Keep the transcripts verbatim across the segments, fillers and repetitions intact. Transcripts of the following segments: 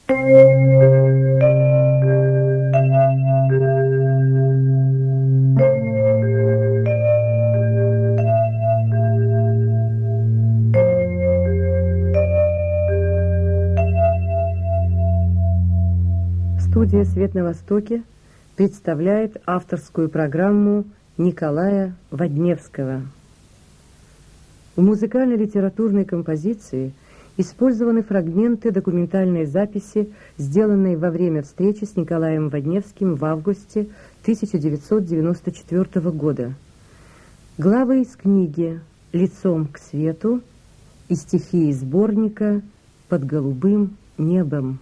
Студия «Свет на Востоке» представляет авторскую программу Николая Водневского. В музыкально-литературной композиции использованы фрагменты документальной записи, сделанной во время встречи с Николаем Водневским в августе тысяча девятьсот девяносто четвёртого года. Главы из книги «Лицом к свету» и стихи из сборника «Под голубым небом».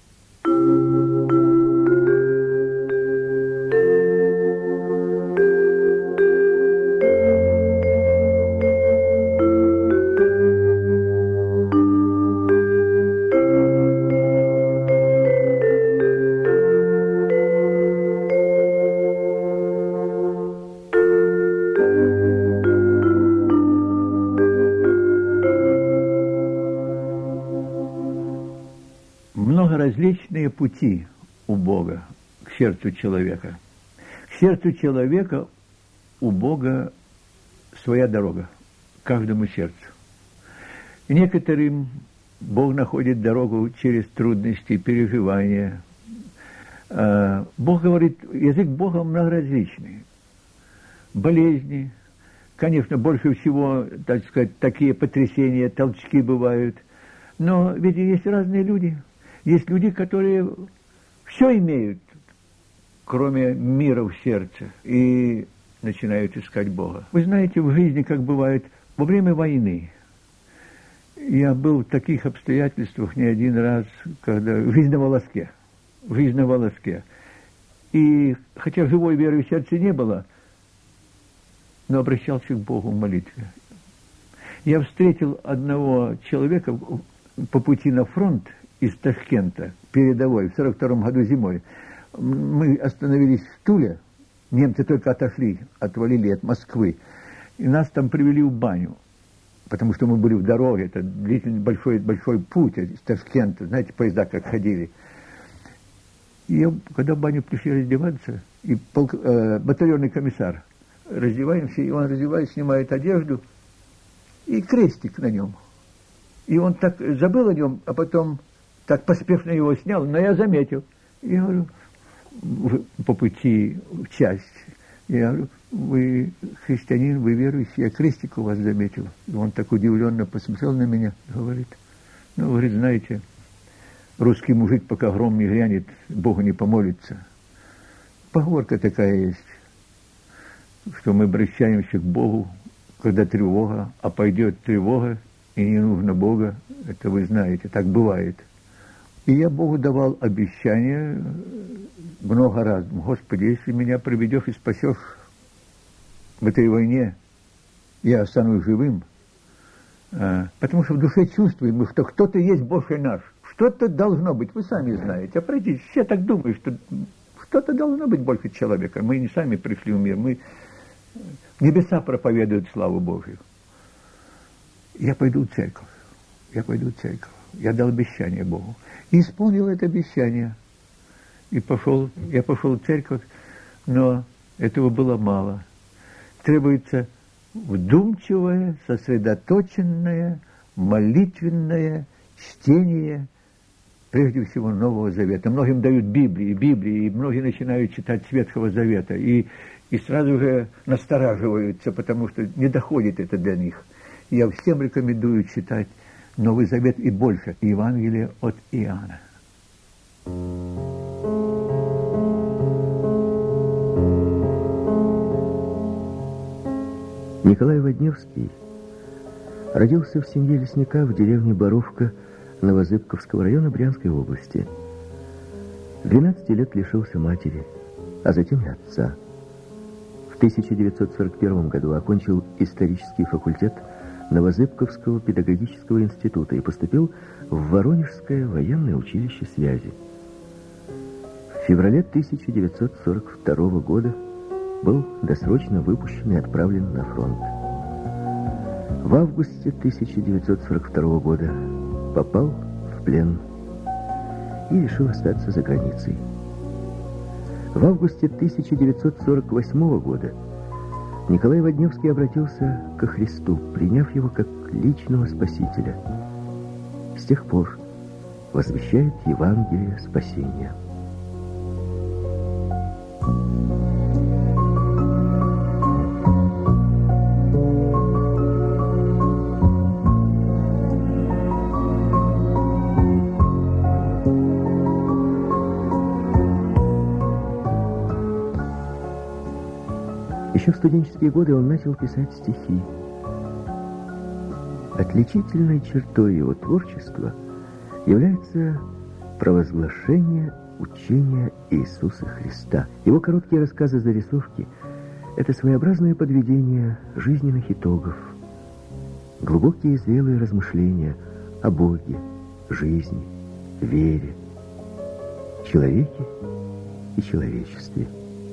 Различные пути у Бога к сердцу человека. К сердцу человека у Бога своя дорога, каждому сердцу. И некоторым Бог находит дорогу через трудности, переживания. Бог говорит, язык Бога многоразличный. Болезни, конечно, больше всего, так сказать, такие потрясения, толчки бывают. Но ведь есть разные люди. Есть люди, которые все имеют, кроме мира в сердце, и начинают искать Бога. Вы знаете, в жизни, как бывает, во время войны, я был в таких обстоятельствах не один раз, когда жизнь на волоске, жизнь на волоске. И хотя живой веры в сердце не было, но обращался к Богу в молитве. Я встретил одного человека по пути на фронт, из Ташкента, передовой, в сорок втором году зимой. Мы остановились в Туле, немцы только отошли, отвалили от Москвы, и нас там привели в баню, потому что мы были в дороге, это длительный большой, большой путь из Ташкента, знаете, поезда как ходили. И я, когда в баню пришли раздеваться, и полк, э, батальонный комиссар, раздеваемся, и он раздевает, снимает одежду, и крестик на нем. И он так забыл о нем, а потом так поспешно его снял, но я заметил. Я говорю, по пути в часть, я говорю, вы христианин, вы верующий, я крестик у вас заметил. И он так удивленно посмотрел на меня, говорит, ну, говорит, знаете, русский мужик, пока гром не грянет, Богу не помолится. Поговорка такая есть, что мы обращаемся к Богу, когда тревога, а пойдет тревога, и не нужно Бога, это вы знаете, так бывает. И я Богу давал обещания много раз. Господи, если меня приведешь и спасешь в этой войне, я останусь живым. А, потому что в душе чувствуем, что кто-то есть больше наш. Что-то должно быть, вы сами знаете. А пройдите, все так думают, что что-то должно быть больше человека. Мы не сами пришли в мир, мы небеса проповедуют славу Божию. Я пойду в церковь, я пойду в церковь. Я дал обещание Богу. И исполнил это обещание. И пошел, я пошел в церковь, но этого было мало. Требуется вдумчивое, сосредоточенное, молитвенное чтение, прежде всего, Нового Завета. Многим дают Библии, Библии, и многие начинают читать с Ветхого Завета. И, и сразу же настораживаются, потому что не доходит это до них. Я всем рекомендую читать Новый Завет и больше. Евангелие от Иоанна. Николай Водневский родился в семье лесника в деревне Боровка Новозыбковского района Брянской области. двенадцати лет лишился матери, а затем и отца. В тысяча девятьсот сорок первом году окончил исторический факультет Новозыбковского педагогического института и поступил в Воронежское военное училище связи. В феврале тысяча девятьсот сорок второго года был досрочно выпущен и отправлен на фронт. В августе тысяча девятьсот сорок второго года попал в плен и решил остаться за границей. В августе тысяча девятьсот сорок восьмого года Николай Водневский обратился ко Христу, приняв его как личного спасителя. С тех пор возвещает Евангелие спасения. Еще в студенческие годы он начал писать стихи. Отличительной чертой его творчества является провозглашение учения Иисуса Христа. Его короткие рассказы-зарисовки – это своеобразное подведение жизненных итогов, глубокие и зрелые размышления о Боге, жизни, вере, человеке и человечестве.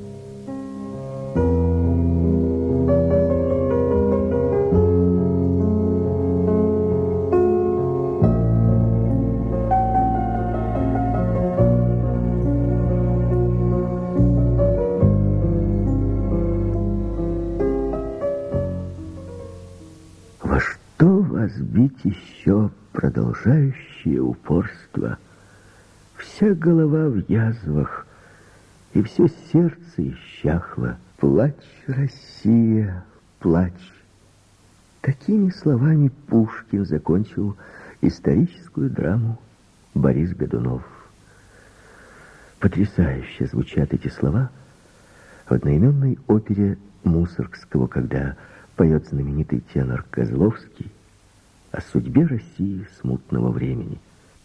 Сбить еще продолжающее упорство. Вся голова в язвах, и все сердце исчахло. Плачь, Россия, плачь. Такими словами Пушкин закончил историческую драму «Борис Годунов». Потрясающе звучат эти слова в одноименной опере Мусоргского, когда поет знаменитый тенор Козловский о судьбе России смутного времени.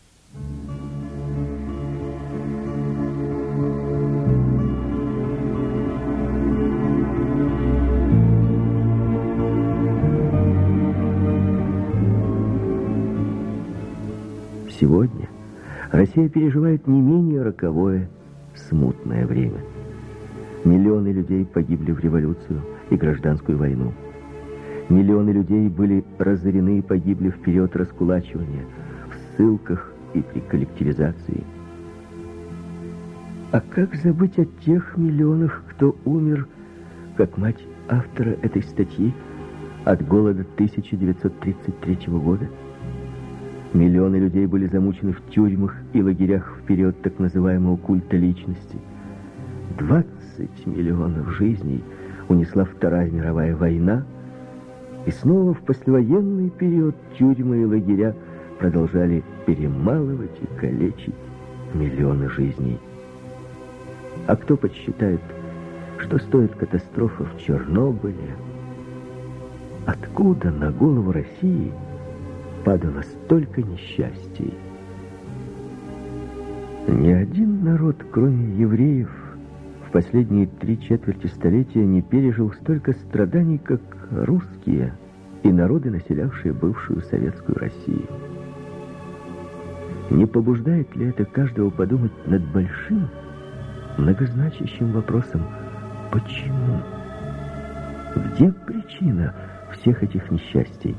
Сегодня Россия переживает не менее роковое смутное время. Миллионы людей погибли в революцию и гражданскую войну. Миллионы людей были разорены и погибли в период раскулачивания, в ссылках и при коллективизации. А как забыть о тех миллионах, кто умер, как мать автора этой статьи, от голода тысяча девятьсот тридцать третьего года? Миллионы людей были замучены в тюрьмах и лагерях в период так называемого культа личности. двадцать миллионов жизней унесла Вторая мировая война, и снова в послевоенный период тюрьмы и лагеря продолжали перемалывать и калечить миллионы жизней. А кто подсчитает, что стоит катастрофа в Чернобыле? Откуда на голову России падало столько несчастий? Ни один народ, кроме евреев, в последние три четверти столетия не пережил столько страданий, как русские и народы, населявшие бывшую советскую Россию. Не побуждает ли это каждого подумать над большим, многозначащим вопросом «почему?». Где причина всех этих несчастий?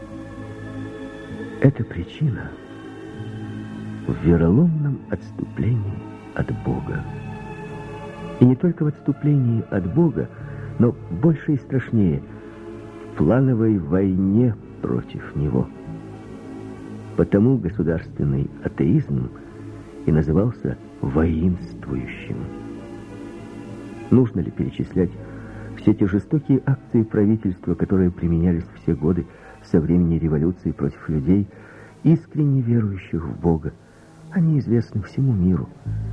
Эта причина в вероломном отступлении от Бога. И не только в отступлении от Бога, но больше и страшнее – в плановой войне против Него. Потому государственный атеизм и назывался воинствующим. Нужно ли перечислять все те жестокие акции правительства, которые применялись все годы со времени революции против людей, искренне верующих в Бога? Они известны всему миру.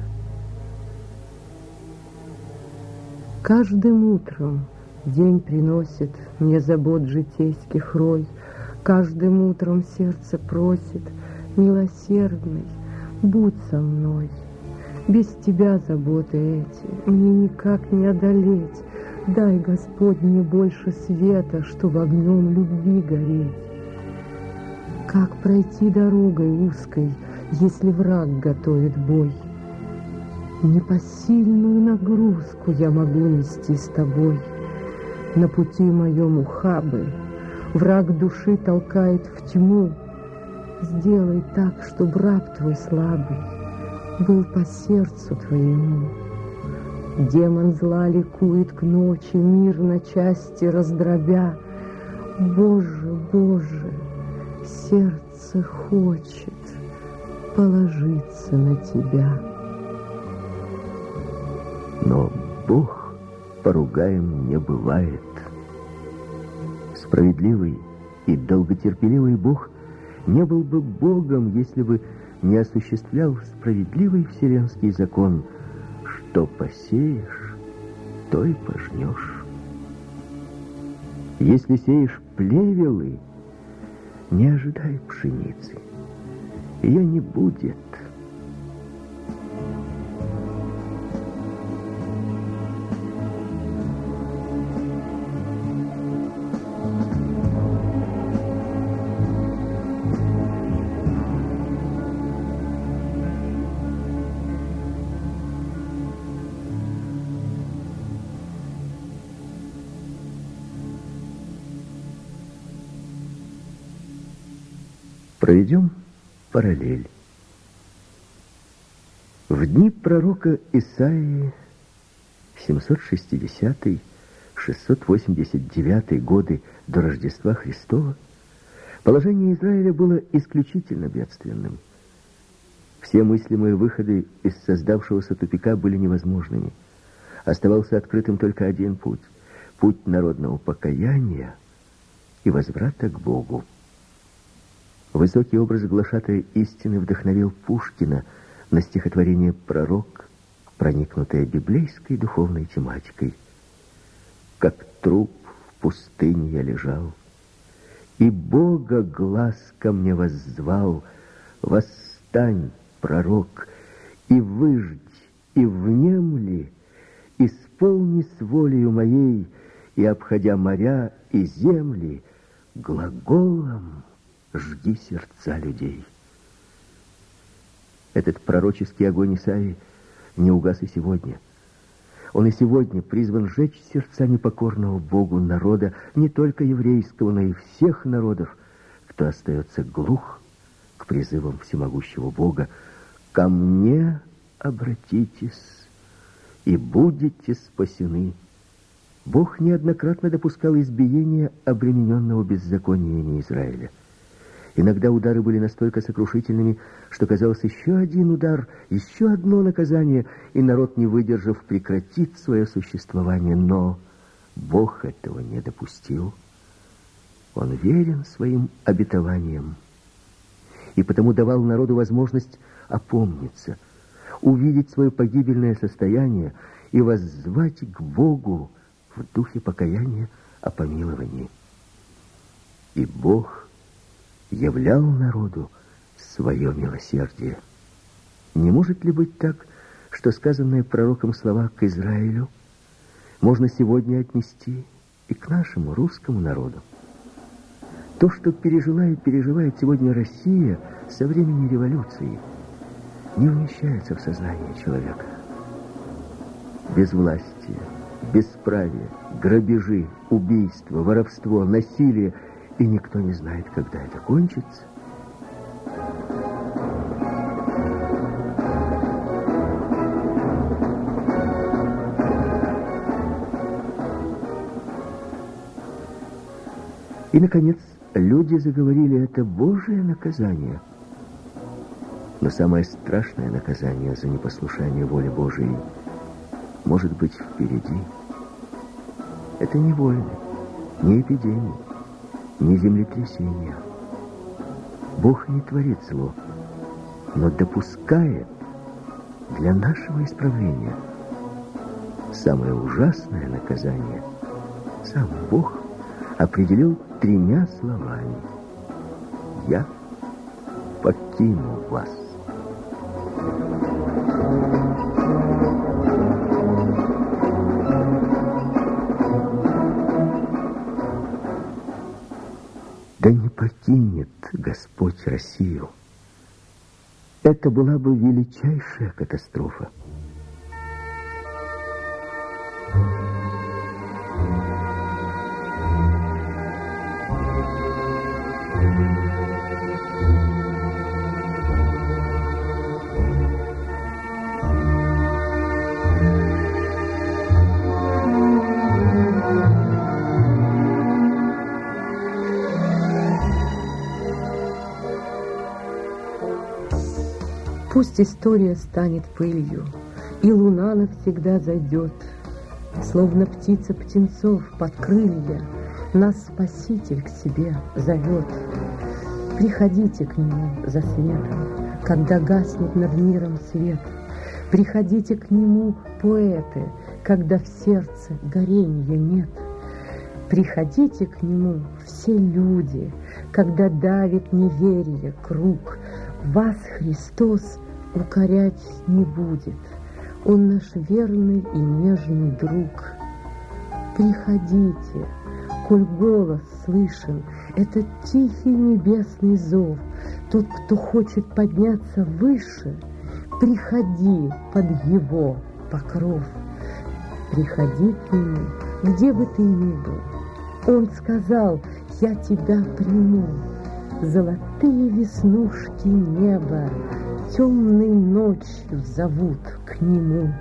Каждым утром день приносит мне забот житейских рой. Каждым утром сердце просит: милосердный, будь со мной. Без тебя заботы эти мне никак не одолеть. Дай, Господь, мне больше света, чтоб огнем любви гореть. Как пройти дорогой узкой, если враг готовит бой? Непосильную нагрузку я могу нести с тобой. На пути моем ухабы враг души толкает в тьму. Сделай так, чтоб раб твой слабый был по сердцу твоему. Демон зла ликует к ночи, мир на части раздробя. Боже, Боже, сердце хочет положиться на тебя. Но Бог поругаем не бывает. Справедливый и долготерпеливый Бог не был бы Богом, если бы не осуществлял справедливый вселенский закон: что посеешь, то и пожнешь. Если сеешь плевелы, не ожидай пшеницы, ее не будет. Проведем параллель. В дни пророка Исаии, семьсот шестидесятый — шестьсот восемьдесят девятый годы до Рождества Христова, положение Израиля было исключительно бедственным. Все мыслимые выходы из создавшегося тупика были невозможными. Оставался открытым только один путь — путь народного покаяния и возврата к Богу. Высокий образ глашатая истины вдохновил Пушкина на стихотворение «Пророк», проникнутое библейской духовной тематикой. «Как труп в пустыне я лежал, и Бога глаз ко мне воззвал: восстань, пророк, и выждь, и внемли, исполни с волею моей, и, обходя моря и земли, глаголом жги сердца людей». Этот пророческий огонь Исаии не угас и сегодня. Он и сегодня призван сжечь сердца непокорного Богу народа, не только еврейского, но и всех народов, кто остается глух к призывам всемогущего Бога: «Ко мне обратитесь, и будете спасены». Бог неоднократно допускал избиения обремененного беззакониями Израиля. Иногда удары были настолько сокрушительными, что казалось, еще один удар, еще одно наказание, и народ, не выдержав, прекратит свое существование. Но Бог этого не допустил. Он верен своим обетованиям, и потому давал народу возможность опомниться, увидеть свое погибельное состояние и воззвать к Богу в духе покаяния о помиловании. И Бог являл народу свое милосердие. Не может ли быть так, что сказанные пророком слова к Израилю можно сегодня отнести и к нашему русскому народу? То, что пережила и переживает сегодня Россия со времени революции, не вмещается в сознание человека. Безвластие, бесправие, грабежи, убийства, воровство, насилие, и никто не знает, когда это кончится. И, наконец, люди заговорили: это Божие наказание. Но самое страшное наказание за непослушание воле Божией может быть впереди. Это не войны, не эпидемии, не землетрясения. Бог не творит зло, но допускает для нашего исправления. Самое ужасное наказание сам Бог определил тремя словами: «Я покину вас». Да не покинет Господь Россию. Это была бы величайшая катастрофа. Пусть история станет пылью, и луна навсегда зайдет. Словно птица птенцов под крылья нас Спаситель к себе зовет. Приходите к Нему за светом, когда гаснет над миром свет. Приходите к Нему, поэты, когда в сердце горенья нет. Приходите к Нему, все люди, когда давит неверие круг. Вас Христос укорять не будет, Он наш верный и нежный друг. Приходите, коль голос слышен, это тихий небесный зов. Тот, кто хочет подняться выше, приходи под Его покров. Приходи к Нему, где бы ты ни был. Он сказал: я тебя приму. Золотые веснушки неба темной ночью зовут к Нему.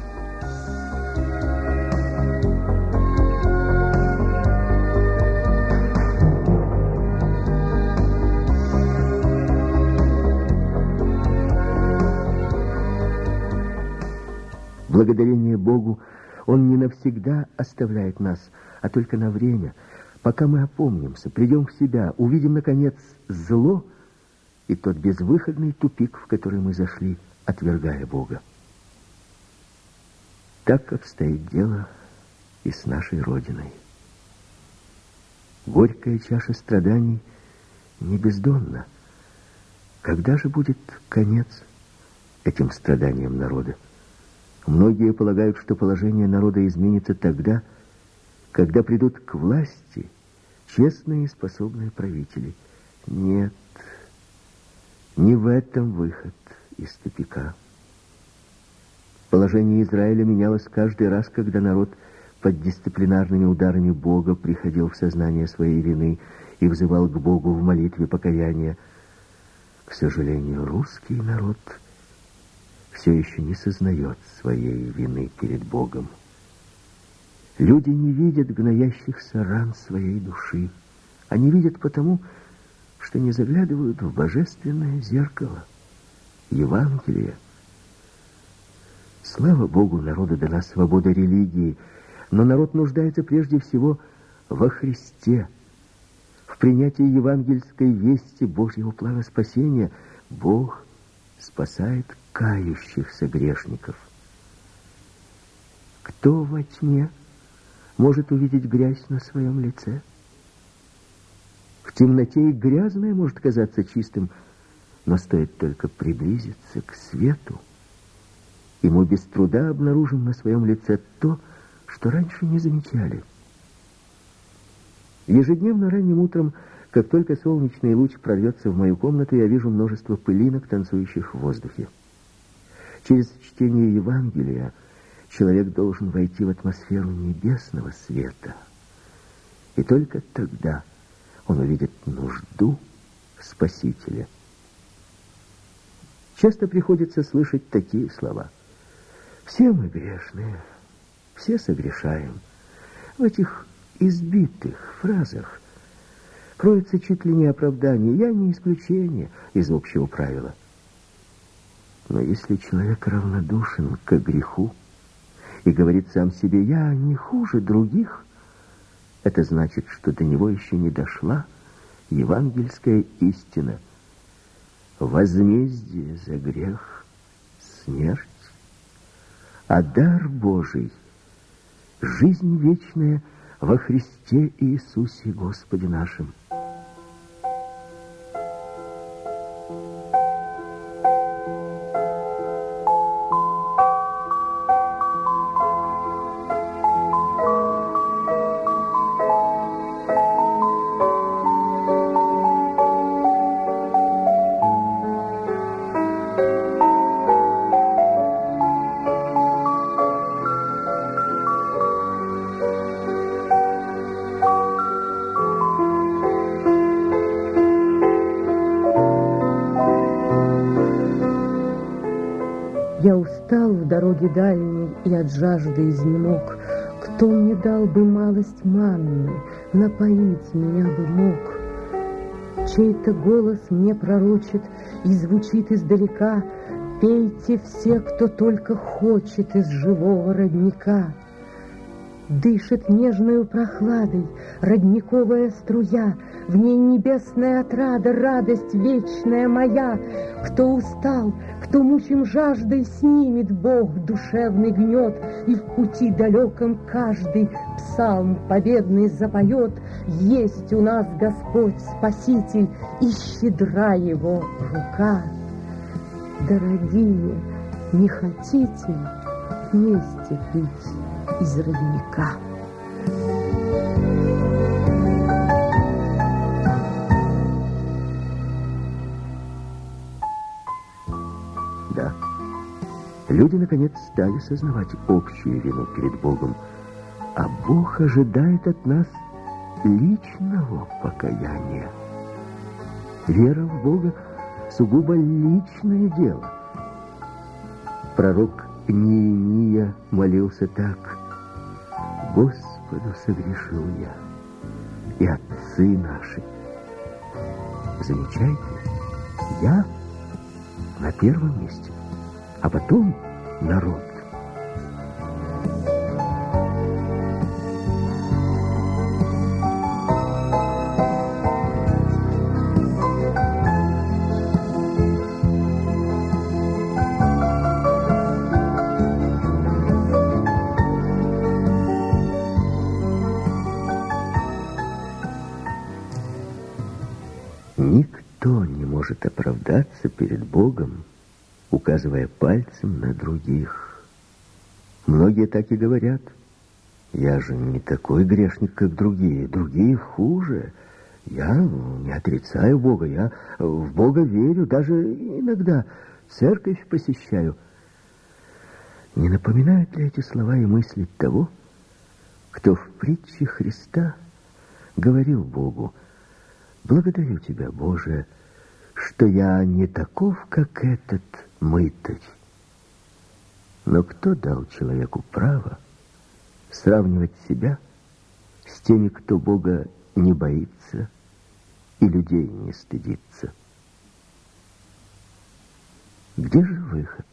Благодарение Богу, Он не навсегда оставляет нас, а только на время, пока мы опомнимся, придем в себя, увидим, наконец, зло и тот безвыходный тупик, в который мы зашли, отвергая Бога. Так обстоит дело и с нашей Родиной. Горькая чаша страданий не бездонна. Когда же будет конец этим страданиям народа? Многие полагают, что положение народа изменится тогда, когда придут к власти честные и способные правители. Нет, не в этом выход из тупика. Положение Израиля менялось каждый раз, когда народ под дисциплинарными ударами Бога приходил в сознание своей вины и взывал к Богу в молитве покаяния. К сожалению, русский народ все еще не сознает своей вины перед Богом. Люди не видят гноящихся ран своей души. Они видят потому, что не заглядывают в божественное зеркало, Евангелие. Слава Богу, народу дана свобода религии, но народ нуждается прежде всего во Христе, в принятии евангельской вести Божьего плана спасения. Бог спасает кающихся грешников. Кто во тьме может увидеть грязь на своем лице? В темноте и грязное может казаться чистым, но стоит только приблизиться к свету, и мы без труда обнаружим на своем лице то, что раньше не замечали. Ежедневно ранним утром, как только солнечный луч прорвется в мою комнату, я вижу множество пылинок, танцующих в воздухе. Через чтение Евангелия человек должен войти в атмосферу небесного света. И только тогда он увидит нужду Спасителя. Часто приходится слышать такие слова: «Все мы грешные, все согрешаем». В этих избитых фразах кроется чуть ли не оправдание. Я не исключение из общего правила. Но если человек равнодушен к греху и говорит сам себе: «Я не хуже других», это значит, что до него еще не дошла евангельская истина. Возмездие за грех — смерть, а дар Божий — жизнь вечная во Христе Иисусе Господе нашим. Я устал в дороге дальней и от жажды изнемог. Кто мне дал бы малость манны, напоить меня бы мог? Чей-то голос мне пророчит и звучит издалека: Пейте все, кто только хочет из живого родника. Дышит нежною прохладой родниковая струя, в ней небесная отрада, радость вечная моя. Кто устал, кто мучим жаждой, снимет Бог душевный гнет, и в пути далеком каждый псалм победный запоет. Есть у нас Господь Спаситель, и щедра Его рука. Дорогие, не хотите вместе пить из родника? Да, люди наконец стали сознавать общую вину перед Богом, а Бог ожидает от нас личного покаяния. Вера в Бога сугубо личное дело. Пророк Неемия молился так: «Господу согрешил я, и отцы наши». Замечайте, я на первом месте, а потом народ. Никто не может оправдаться перед Богом, указывая пальцем на других. Многие так и говорят: я же не такой грешник, как другие, другие хуже. Я не отрицаю Бога, я в Бога верю, даже иногда церковь посещаю. Не напоминают ли эти слова и мысли того, кто в притче Христа говорил Богу: «Благодарю Тебя, Боже, что я не таков, как этот мытарь». Но кто дал человеку право сравнивать себя с теми, кто Бога не боится и людей не стыдится? Где же выход?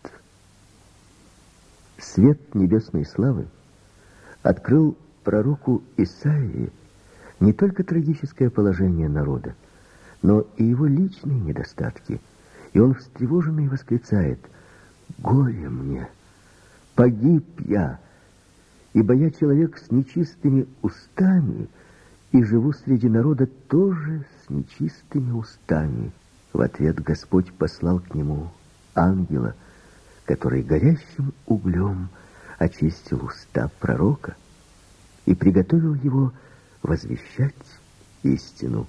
Свет небесной славы открыл пророку Исаии не только трагическое положение народа, но и его личные недостатки. И он встревоженный восклицает: «Горе мне! Погиб я, ибо я человек с нечистыми устами, и живу среди народа тоже с нечистыми устами». В ответ Господь послал к нему ангела, который горящим углем очистил уста пророка и приготовил его возвещать истину.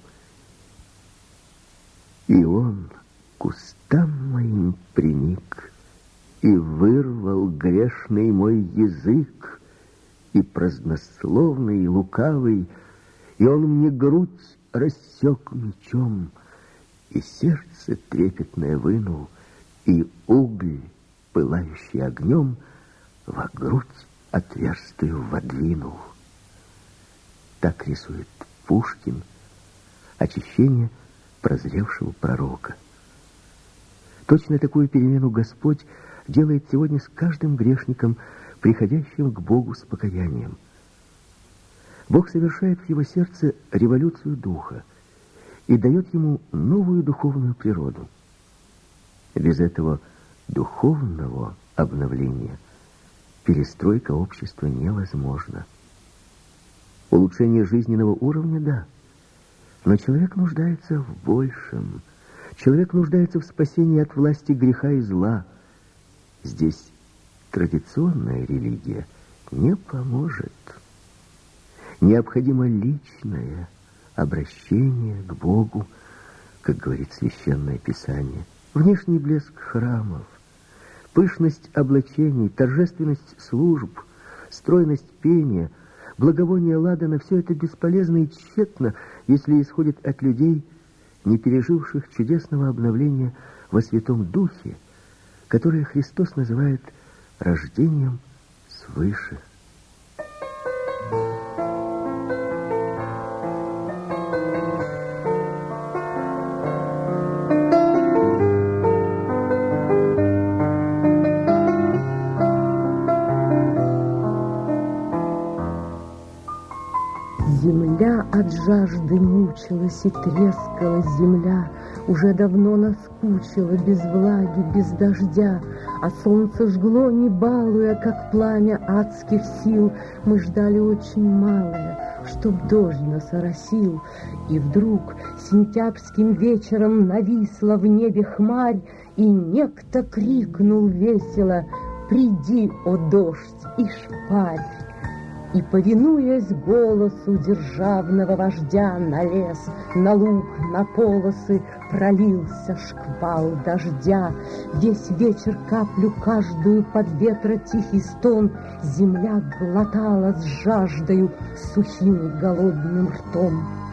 И он к устам моим приник, и вырвал грешный мой язык, и празднословный, и лукавый, и он мне грудь рассек мечом, и сердце трепетное вынул, и уголь, пылающий огнем, во грудь отверстую водвинул. Так рисует Пушкин очищение прозревшего пророка. Точно такую перемену Господь делает сегодня с каждым грешником, приходящим к Богу с покаянием. Бог совершает в его сердце революцию духа и дает ему новую духовную природу. Без этого духовного обновления перестройка общества невозможна. Улучшение жизненного уровня – да, но человек нуждается в большем. Человек нуждается в спасении от власти греха и зла. Здесь традиционная религия не поможет. Необходимо личное обращение к Богу, как говорит Священное Писание. Внешний блеск храмов, пышность облачений, торжественность служб, стройность пения, благовоние ладана — все это бесполезно и тщетно, если исходит от людей, не переживших чудесного обновления во Святом Духе, которое Христос называет рождением свыше. От жажды мучилась и трескалась земля, уже давно наскучила без влаги, без дождя, а солнце жгло, не балуя, как пламя адских сил. Мы ждали очень малое, чтоб дождь нас оросил, и вдруг сентябрьским вечером нависла в небе хмарь, и некто крикнул весело: «Приди, о дождь, и шпарь!» И, повинуясь голосу державного вождя, на лес, на луг, на полосы пролился шквал дождя. Весь вечер каплю каждую под ветра тихий стон земля глотала с жаждою сухим голодным ртом.